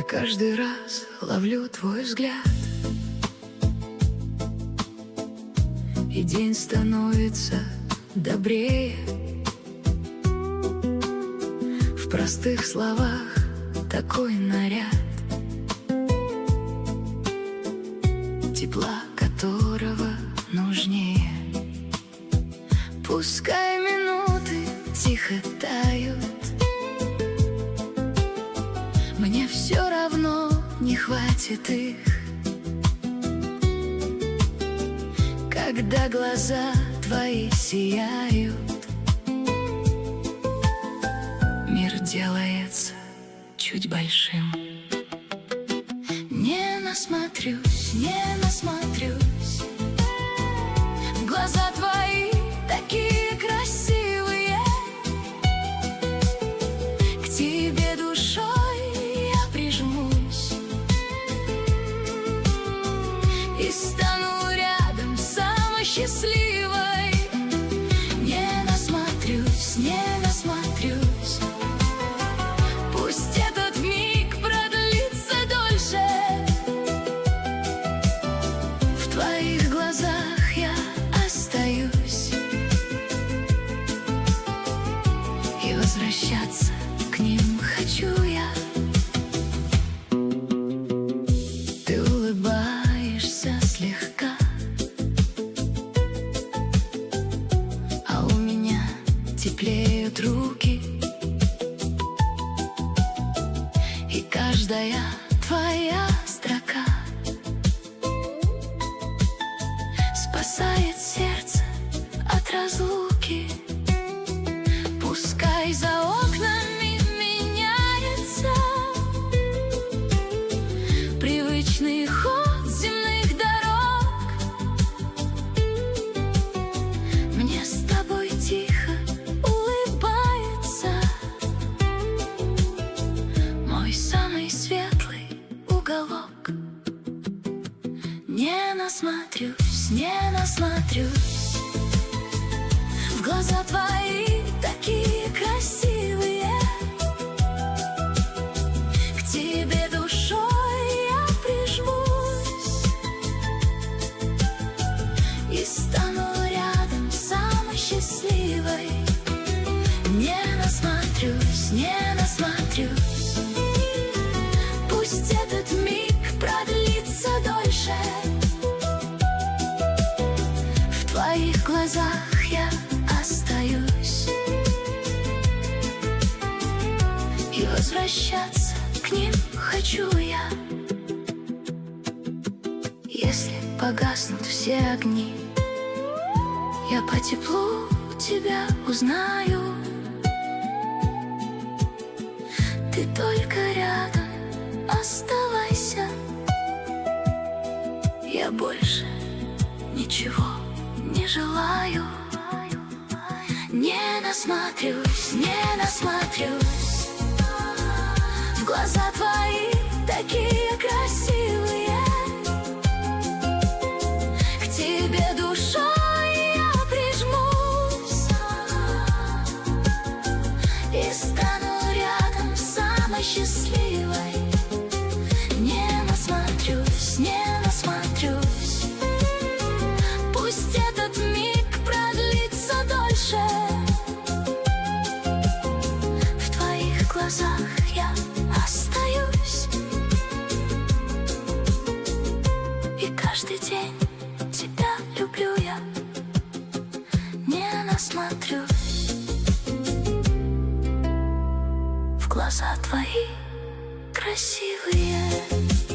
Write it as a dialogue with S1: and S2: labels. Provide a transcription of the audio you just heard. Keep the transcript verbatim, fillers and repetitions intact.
S1: Каждый раз ловлю твой взгляд, и день становится добрее. В простых словах такой наряд, тепла которого нужнее. Пускай минуты тихо тают, мне все равно не хватит их. Когда глаза твои сияют, мир делается чуть большим. Не насмотрюсь, не насмотрюсь, в глаза твои такие красивые. К тебе душой я прижмусь и стану рядом самой счастливой. Не насмотрюсь, не насмотрюсь, пусть этот миг продлится дольше. В твоих глазах я остаюсь, и возвращаться к ним хочу я. Ты улыбаешься слегка, а у меня теплеют руки, и каждая твоя строка спасает сердце от разлуки. Пускай за окнами меняется привычный ход земных дорог, мне с тобой тихо улыбается мой самый светлый уголок. Не насмотрюсь, не насмотрюсь, в глаза твои такие красивые. К тебе душой я прижмусь и стану рядом самой счастливой. Не насмотрюсь, не насмотрюсь, пусть этот миг продлится дольше. В твоих глазах я остаюсь, и возвращаться к ним хочу я. Если погаснут все огни, я по теплу тебя узнаю. Ты только рядом оставайся, я больше ничего не желаю. Не насмотрюсь, не насмотрюсь, в глаза твои такие красивые. К тебе душой я прижмусь и стану рядом самой счастливой. Не насмотрюсь, не насмотрюсь, пусть этот миг продлится дольше. В твоих глазах я остаюсь, и каждый день тебя люблю я. Не насмотрюсь, в глаза твои красивые.